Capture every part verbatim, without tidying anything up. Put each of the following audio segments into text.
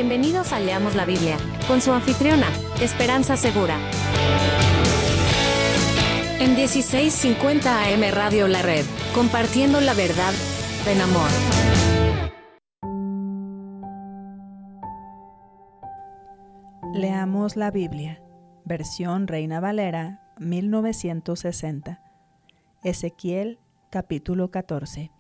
Bienvenidos a Leamos la Biblia, con su anfitriona, Esperanza Segura. En dieciséis cincuenta A M Radio La Red, compartiendo la verdad en amor. Leamos la Biblia, versión Reina Valera, mil novecientos sesenta. Ezequiel, capítulo catorce.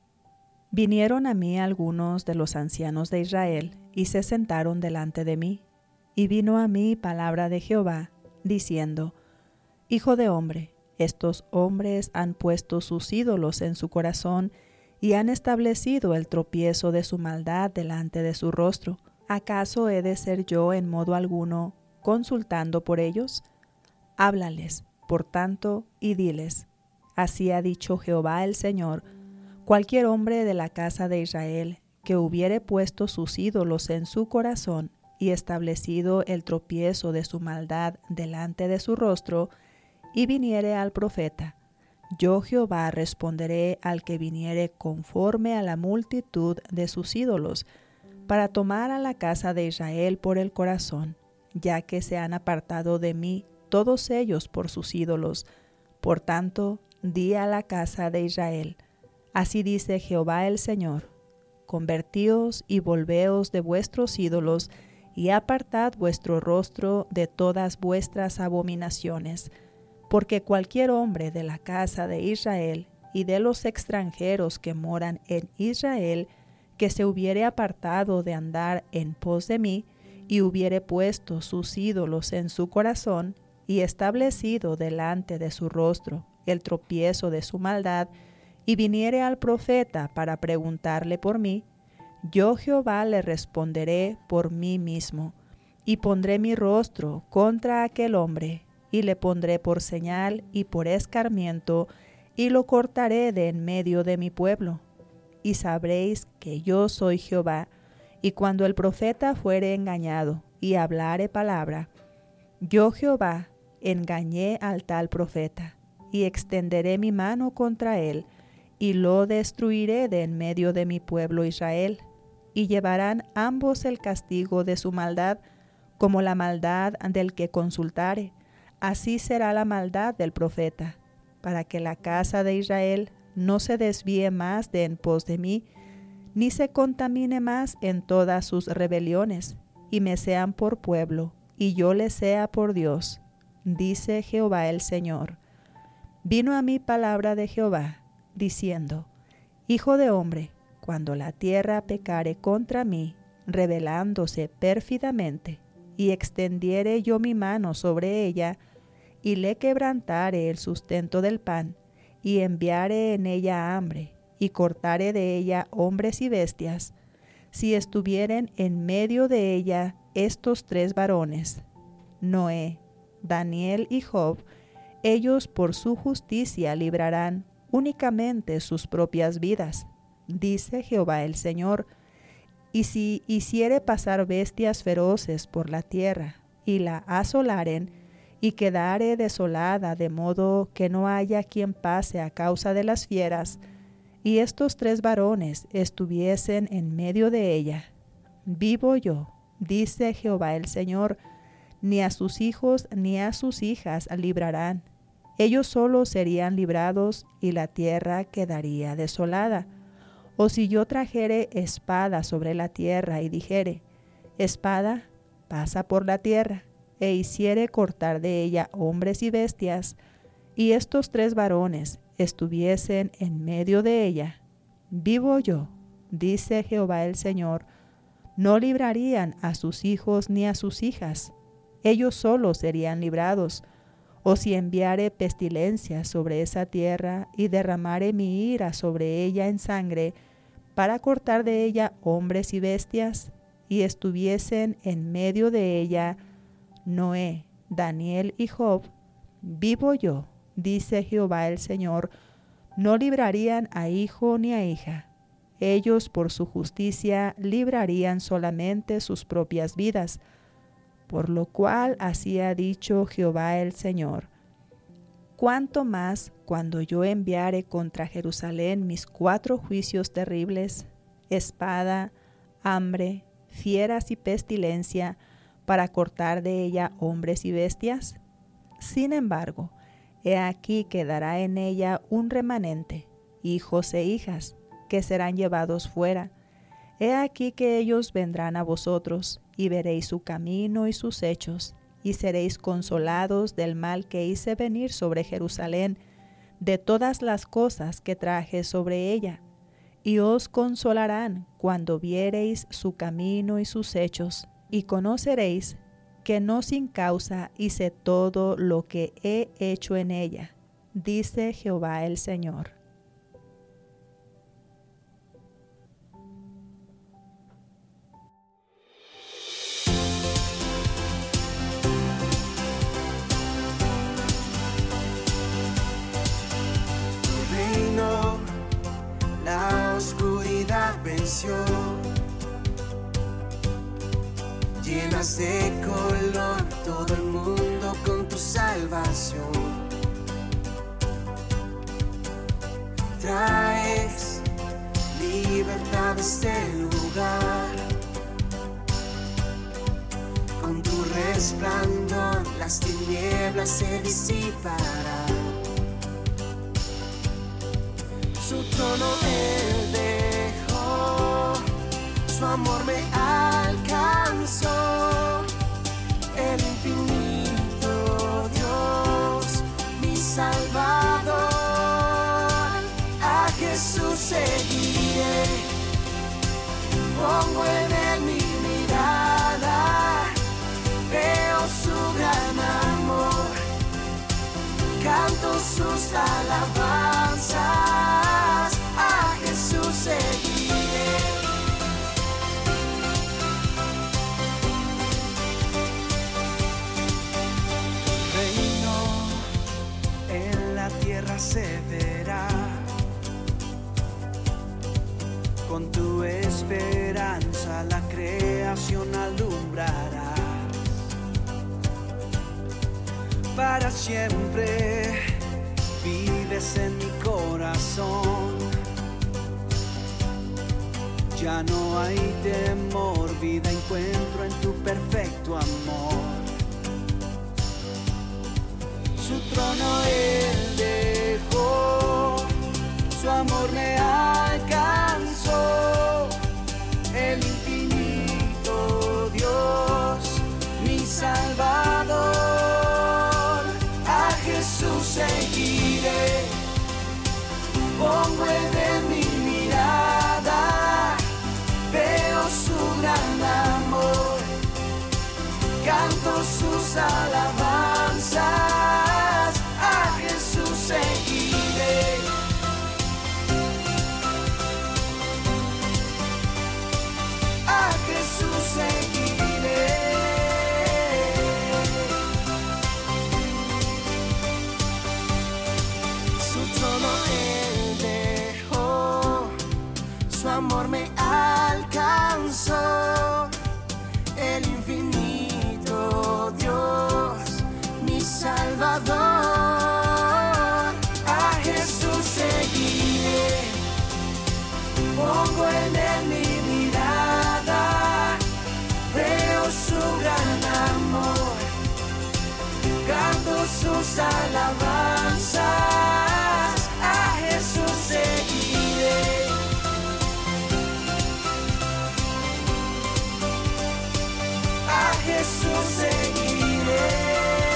Vinieron a mí algunos de los ancianos de Israel, y se sentaron delante de mí. Y vino a mí palabra de Jehová, diciendo: Hijo de hombre, estos hombres han puesto sus ídolos en su corazón, y han establecido el tropiezo de su maldad delante de su rostro. ¿Acaso he de ser yo en modo alguno consultando por ellos? Háblales, por tanto, y diles: Así ha dicho Jehová el Señor: Cualquier hombre de la casa de Israel que hubiere puesto sus ídolos en su corazón y establecido el tropiezo de su maldad delante de su rostro, y viniere al profeta, yo Jehová responderé al que viniere conforme a la multitud de sus ídolos, para tomar a la casa de Israel por el corazón, ya que se han apartado de mí todos ellos por sus ídolos. Por tanto, di a la casa de Israel: Así dice Jehová el Señor: Convertíos y volveos de vuestros ídolos, y apartad vuestro rostro de todas vuestras abominaciones, porque cualquier hombre de la casa de Israel y de los extranjeros que moran en Israel, que se hubiere apartado de andar en pos de mí, y hubiere puesto sus ídolos en su corazón, y establecido delante de su rostro el tropiezo de su maldad, y viniere al profeta para preguntarle por mí, yo Jehová le responderé por mí mismo, y pondré mi rostro contra aquel hombre, y le pondré por señal y por escarmiento, y lo cortaré de en medio de mi pueblo. Y sabréis que yo soy Jehová. Y cuando el profeta fuere engañado y hablare palabra, yo Jehová engañé al tal profeta, y extenderé mi mano contra él, y lo destruiré de en medio de mi pueblo Israel, y llevarán ambos el castigo de su maldad, como la maldad del que consultare. Así será la maldad del profeta, para que la casa de Israel no se desvíe más de en pos de mí, ni se contamine más en todas sus rebeliones, y me sean por pueblo, y yo les sea por Dios, dice Jehová el Señor. Vino a mí palabra de Jehová, diciendo: Hijo de hombre, cuando la tierra pecare contra mí, rebelándose pérfidamente, y extendiere yo mi mano sobre ella, y le quebrantare el sustento del pan, y enviare en ella hambre, y cortare de ella hombres y bestias, si estuvieren en medio de ella estos tres varones, Noé, Daniel y Job, ellos por su justicia librarán únicamente sus propias vidas, dice Jehová el Señor. Y si hiciere pasar bestias feroces por la tierra, y la asolaren, y quedare desolada de modo que no haya quien pase a causa de las fieras, y estos tres varones estuviesen en medio de ella, vivo yo, dice Jehová el Señor, ni a sus hijos ni a sus hijas librarán. Ellos solos serían librados, y la tierra quedaría desolada. O si yo trajere espada sobre la tierra, y dijere: Espada, pasa por la tierra, e hiciere cortar de ella hombres y bestias, y estos tres varones estuviesen en medio de ella, vivo yo, dice Jehová el Señor, no librarían a sus hijos ni a sus hijas, ellos solos serían librados. O si enviare pestilencia sobre esa tierra, y derramare mi ira sobre ella en sangre, para cortar de ella hombres y bestias, y estuviesen en medio de ella Noé, Daniel y Job, vivo yo, dice Jehová el Señor, no librarían a hijo ni a hija. Ellos por su justicia librarían solamente sus propias vidas, por lo cual así ha dicho Jehová el Señor: Cuánto más cuando yo enviare contra Jerusalén mis cuatro juicios terribles, espada, hambre, fieras y pestilencia, para cortar de ella hombres y bestias? Sin embargo, he aquí que dará en ella un remanente, hijos e hijas, que serán llevados fuera. He aquí que ellos vendrán a vosotros, y veréis su camino y sus hechos, y seréis consolados del mal que hice venir sobre Jerusalén, de todas las cosas que traje sobre ella. Y os consolarán cuando viereis su camino y sus hechos, y conoceréis que no sin causa hice todo lo que he hecho en ella, dice Jehová el Señor. Tu reino, la oscuridad venció. Llenas de color todo el mundo con tu salvación. Traes libertad a este lugar. Con tu resplandor las tinieblas se disiparán. Su trono él dejó, su amor me alcanzó. El infinito Dios, mi Salvador. A Jesús seguiré, pongo en él mi mirada. Veo su gran amor, canto sus alabanzas. A Jesús seguiré. Se verá, con tu esperanza la creación alumbrará. Para siempre vives en mi corazón. Ya no hay temor, vida encuentro en tu perfecto amor. Su trono él dejó, su amor me alcanzó. El infinito Dios, mi Salvador. A Jesús seguiré, pongo en él mi mirada. Veo su gran amor, canto sus alabanzas. A Jesús seguiré. A Jesús seguiré. Su trono él dejó, su amor me alcanzó. El infinito Dios, mi Salvador. A Jesús seguiré, pongo en él mi mirada. Veo su gran amor, canto sus alabanzas. A Jesús seguiré. A Jesús seguiré.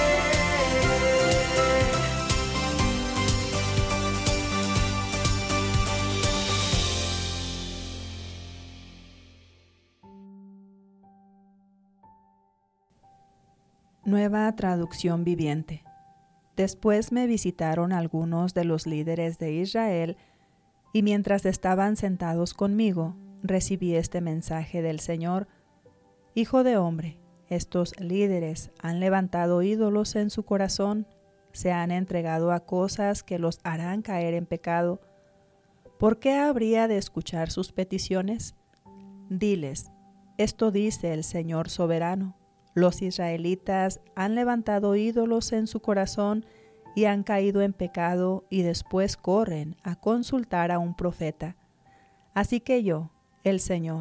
Nueva traducción viviente. Después me visitaron algunos de los líderes de Israel, y mientras estaban sentados conmigo, recibí este mensaje del Señor: Hijo de hombre, estos líderes han levantado ídolos en su corazón, se han entregado a cosas que los harán caer en pecado. ¿Por qué habría de escuchar sus peticiones? Diles, esto dice el Señor soberano: los israelitas han levantado ídolos en su corazón y han caído en pecado, y después corren a consultar a un profeta. Así que yo, el Señor,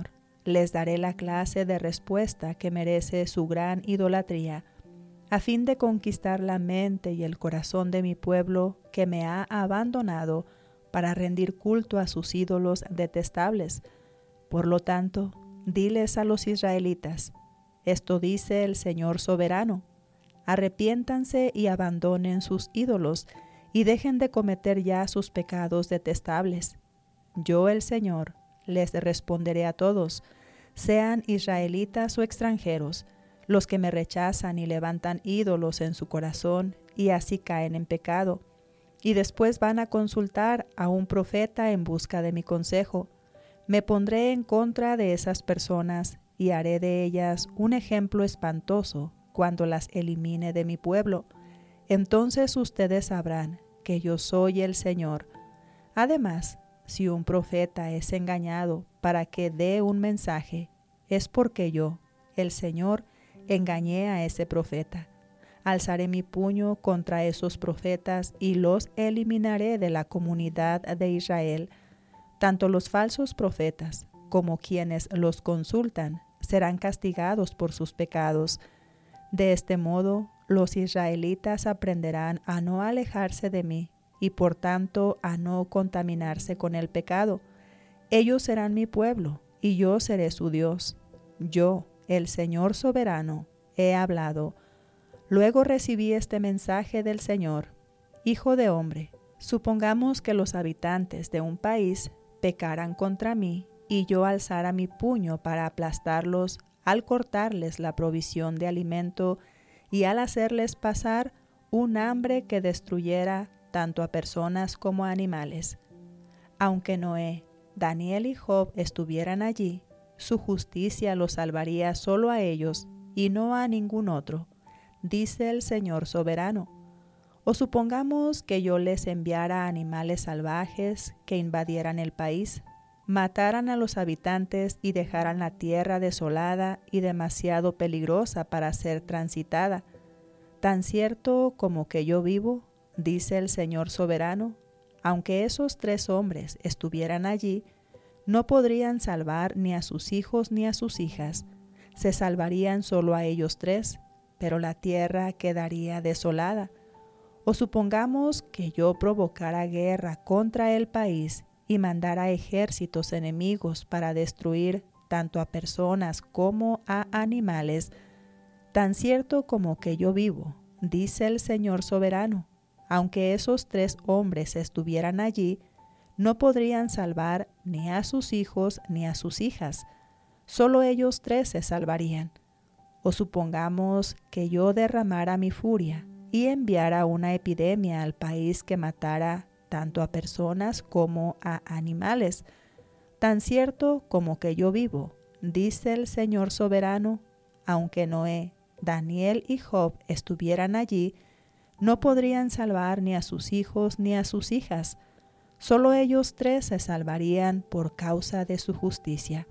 les daré la clase de respuesta que merece su gran idolatría, a fin de conquistar la mente y el corazón de mi pueblo que me ha abandonado para rendir culto a sus ídolos detestables. Por lo tanto, diles a los israelitas, esto dice el Señor soberano, arrepiéntanse y abandonen sus ídolos y dejen de cometer ya sus pecados detestables. Yo, el Señor, les responderé a todos, sean israelitas o extranjeros, los que me rechazan y levantan ídolos en su corazón y así caen en pecado, y después van a consultar a un profeta en busca de mi consejo. Me pondré en contra de esas personas y haré de ellas un ejemplo espantoso cuando las elimine de mi pueblo. Entonces ustedes sabrán que yo soy el Señor. Además, si un profeta es engañado para que dé un mensaje, es porque yo, el Señor, engañé a ese profeta. Alzaré mi puño contra esos profetas y los eliminaré de la comunidad de Israel. Tanto los falsos profetas como quienes los consultan serán castigados por sus pecados. De este modo, los israelitas aprenderán a no alejarse de mí y por tanto a no contaminarse con el pecado. Ellos serán mi pueblo y yo seré su Dios. Yo, el Señor soberano, he hablado. Luego recibí este mensaje del Señor. Hijo de hombre, supongamos que los habitantes de un país pecaran contra mí y yo alzara mi puño para aplastarlos al cortarles la provisión de alimento y al hacerles pasar un hambre que destruyera tanto a personas como a animales. Aunque Noé, Daniel y Job estuvieran allí, su justicia los salvaría solo a ellos y no a ningún otro, dice el Señor soberano. O supongamos que yo les enviara animales salvajes que invadieran el país, mataran a los habitantes y dejaran la tierra desolada y demasiado peligrosa para ser transitada. Tan cierto como que yo vivo, dice el Señor soberano, aunque esos tres hombres estuvieran allí, no podrían salvar ni a sus hijos ni a sus hijas. Se salvarían solo a ellos tres, pero la tierra quedaría desolada. O supongamos que yo provocara guerra contra el país y mandara ejércitos enemigos para destruir tanto a personas como a animales. Tan cierto como que yo vivo, dice el Señor soberano, aunque esos tres hombres estuvieran allí, no podrían salvar ni a sus hijos ni a sus hijas. Solo ellos tres se salvarían. O supongamos que yo derramara mi furia y enviara una epidemia al país que matara tanto a personas como a animales. Tan cierto como que yo vivo, dice el Señor soberano, aunque Noé, Daniel y Job estuvieran allí, no podrían salvar ni a sus hijos ni a sus hijas. Solo ellos tres se salvarían por causa de su justicia.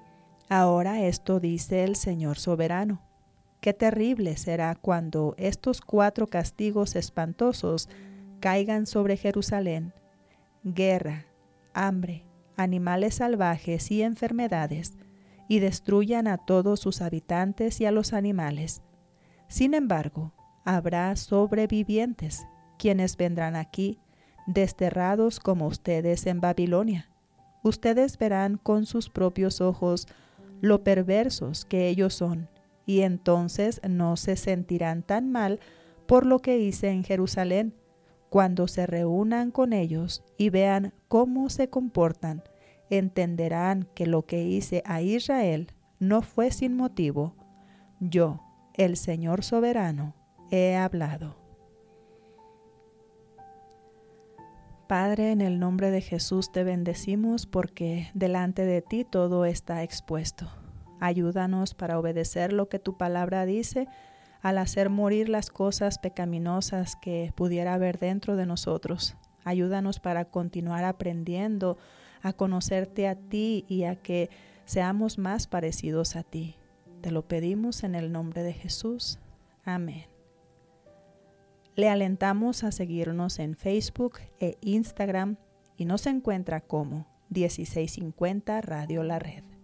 Ahora esto dice el Señor soberano. Qué terrible será cuando estos cuatro castigos espantosos caigan sobre Jerusalén: guerra, hambre, animales salvajes y enfermedades, y destruyan a todos sus habitantes y a los animales. Sin embargo, habrá sobrevivientes, quienes vendrán aquí, desterrados como ustedes en Babilonia. Ustedes verán con sus propios ojos lo perversos que ellos son, y entonces no se sentirán tan mal por lo que hice en Jerusalén. Cuando se reúnan con ellos y vean cómo se comportan, entenderán que lo que hice a Israel no fue sin motivo. Yo, el Señor soberano, he hablado. Padre, en el nombre de Jesús te bendecimos porque delante de ti todo está expuesto. Ayúdanos para obedecer lo que tu palabra dice al hacer morir las cosas pecaminosas que pudiera haber dentro de nosotros. Ayúdanos para continuar aprendiendo a conocerte a ti y a que seamos más parecidos a ti. Te lo pedimos en el nombre de Jesús. Amén. Le alentamos a seguirnos en Facebook e Instagram y nos encuentra como dieciséis cincuenta Radio La Red.